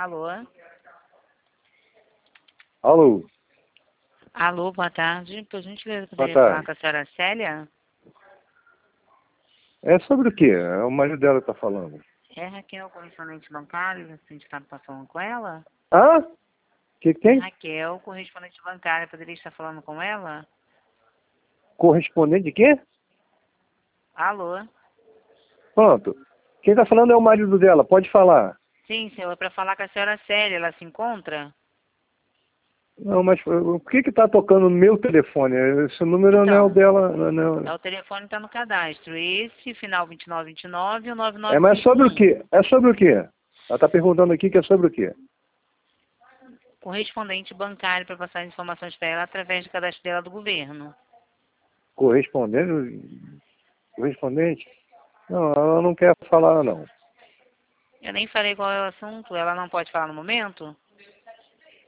Alô? Alô? Alô, boa tarde. Por gentileza, Boa poderia falar tarde. com a senhora Célia? É sobre o quê? É o marido dela que tá falando. É Raquel, correspondente bancário, o sindicato está falando com ela? Ah? Que É tem? Raquel, correspondente bancária, poderia estar falando com ela? Correspondente de quê? Alô? Pronto. Quem tá falando é o marido dela, pode falar. Sim, senhor, é para falar com a senhora Célia, ela se encontra? Não, mas por que tá tocando no meu telefone? Esse número não é o Então, dela. Não é, o telefone está no cadastro. Esse, final 2929 e o mas sobre o 9951. quê? É sobre o quê? Ela tá perguntando aqui que é sobre o quê? Correspondente bancário para passar as informações para ela através do cadastro dela do governo. Correspondente? Correspondente? Não, ela não quer falar, não. Eu nem falei qual é o assunto, ela não pode falar no momento?